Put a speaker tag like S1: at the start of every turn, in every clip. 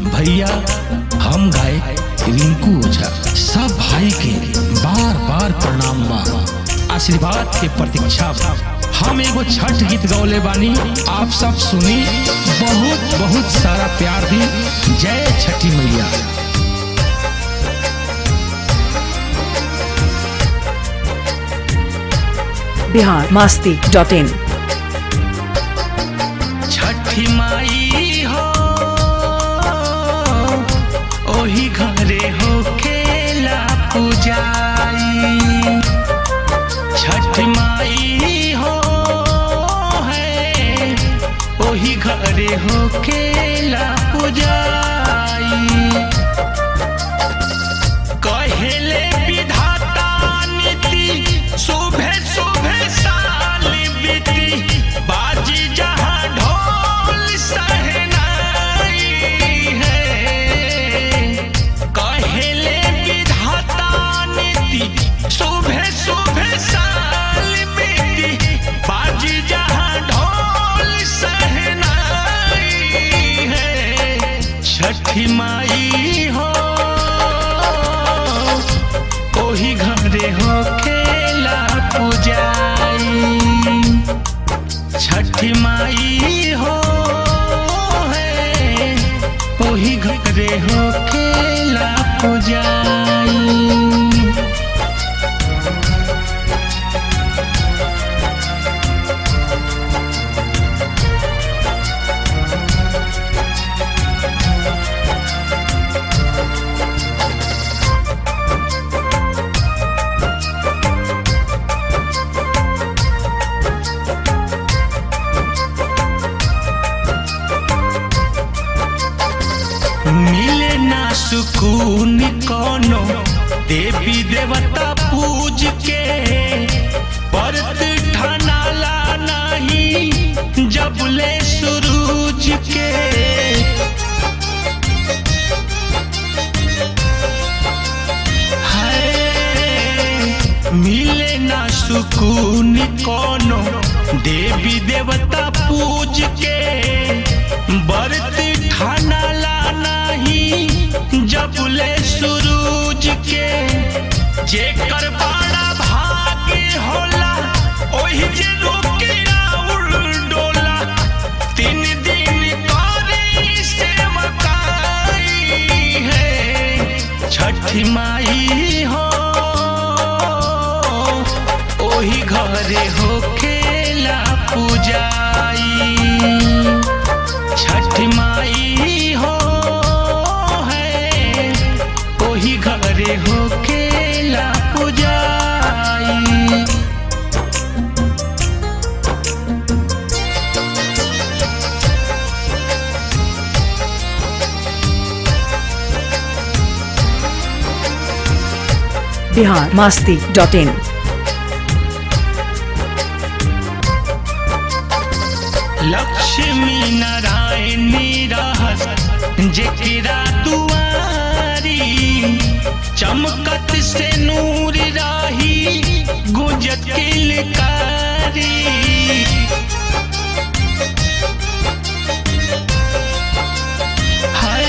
S1: भैया हम गाए रिंकू ओझा सब भाई के बार बार प्रणाम बा, आशीर्वाद के प्रतीक्षा बा। हम एगो छठ गीत गौले बानी, आप सब सुनी, बहुत बहुत सारा प्यार दी। जय छठी मैया।
S2: biharmasti.in
S1: छठी माई हो ओही घरे हो खेला पूजाई। छठ माई हो है ओही घरे हो खेला पूजाई। कहेले विधाता नीति सुबह सुबह साल बीती, बाजी जहाँ ढोल सहनाई है। कहेले विधाता नीति सुबह सुबह साल बीती, बाजी जहाँ ढोल सहनाई है। छठी माई हो ओही घरे हो खेला पूजाई। छठी माई हो है ओही घरे हो खेला पूजाई। मिले ना सुकून कोनो देवी देवता पूज के, व्रत ठानाला नहीं जबले सूरज के। हाय मिले ना सुकून कोनो देवी देवता पूज के, व्रत ठानाला नहीं जबले सूरज के। जेकर बड़ा भाग्य होला ओही जे रोके राउर डोला, 3 दिन करे सेवकाई है। छठी माई हो ओही घरे हो खेला पूजाई। छठ माई हो है ओही घरे हो खेला पूजाई।
S2: biharmasti.in
S1: लक्ष्मी नारायण रहस जेकरा दुआरी, चमकत से नूर राही गुंजत किलकारी। हाय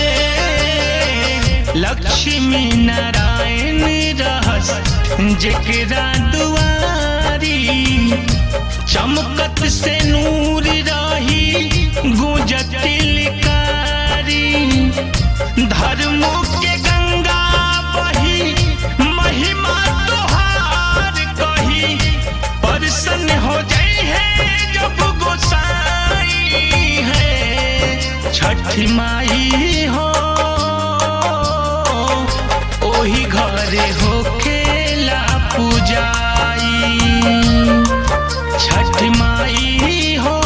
S1: लक्ष्मी नारायण रहस जेकरा दुआरी, चमकत से नूर राही गुंजत किलकारी। धर्मों के गंगा बही महिमा तोहार कही, प्रसन्न हो जाई है जब गोसाई है। छठ माई हो ओही घरे हो खेला पूजाई। छठ माई हो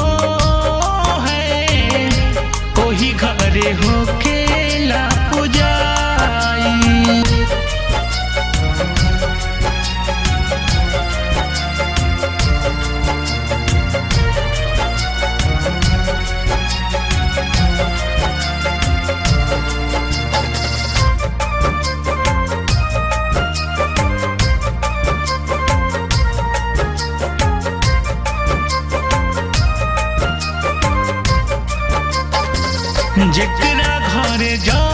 S1: है ओही घरे हो खेला पूजाई। जेकरा घरे जा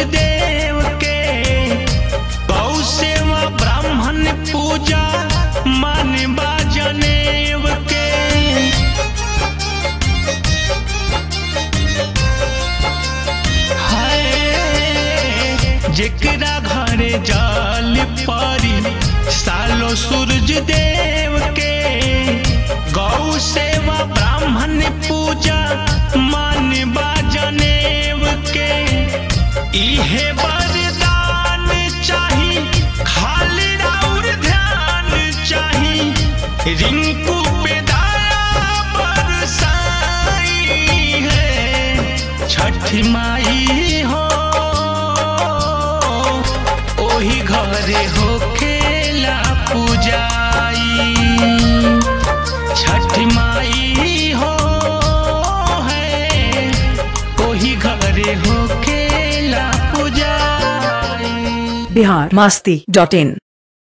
S1: देव के, गौ सेवा ब्राह्मण पूजा मानवा जनेव के। हाय जेकरा घरे जल परी सालो सूरज देव के, गौ सेवा ब्राह्मण पूजा मानवा जनेव के। इहे वरदान चाही खाली और ध्यान चाही, रिंकू पे दया बरसाई है। छठ माई हो ओही घरे होखेला पूजाई, छठ माई हो है ओही घरे होखेला पूजाई।
S2: biharmasti.in